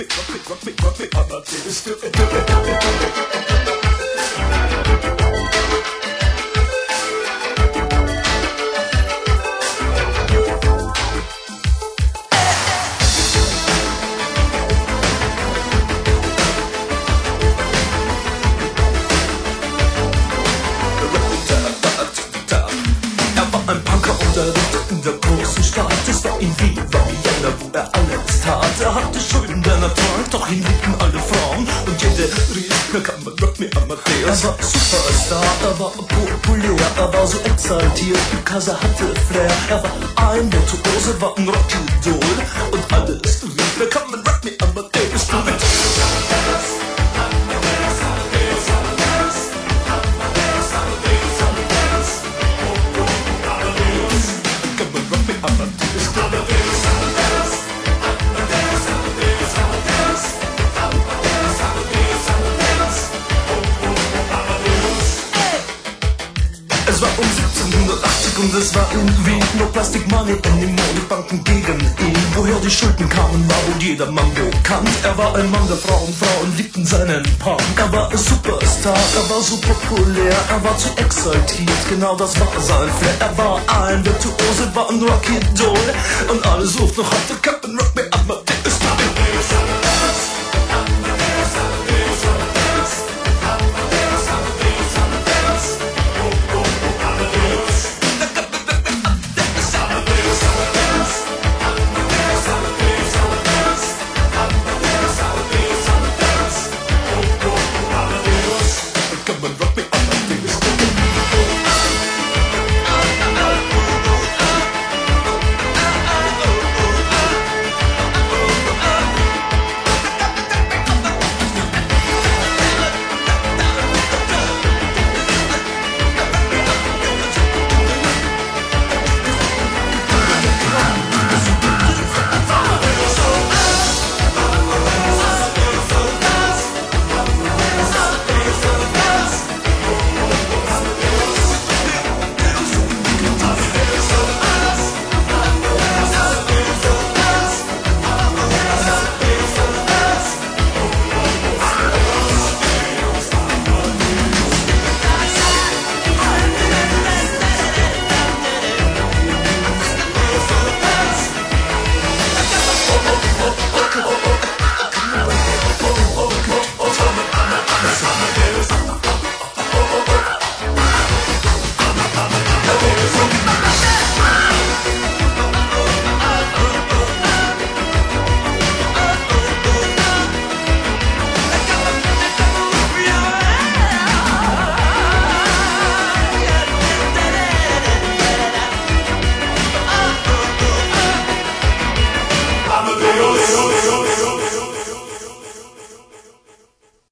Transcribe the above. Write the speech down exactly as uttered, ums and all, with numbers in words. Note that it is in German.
me, rock me, rock me, rock me, Amadeus, do it, do it, do it, do it. In der großen Stadt, es war in Wien, war Vienna, wo er alles tat. Er hatte Schulden, der Natur, doch ihn liebten alle Frauen. Und jede rief, na kann man rock me Amadeus. Er war Superstar, er war populär, er war so exaltiert, because er hatte Flair. Er war ein Virtuose, war ein Rockidol. Und alles rief, na kann man rock me Amadeus. Du mit Es war um siebzehnhundertachtzig und es war in Wien. No Plastic Money anymore, die Banken gegen ihn. Woher die Schulden kamen, war wohl jedermann bekannt. Er war ein Mann der Frauen, Frauen liebten seinen Punk. Er war ein Superstar, er war so populär, er war zu exaltiert, genau das war sein Flair. Er war ein Virtuose, war ein Rockidol und alle suchten noch heute.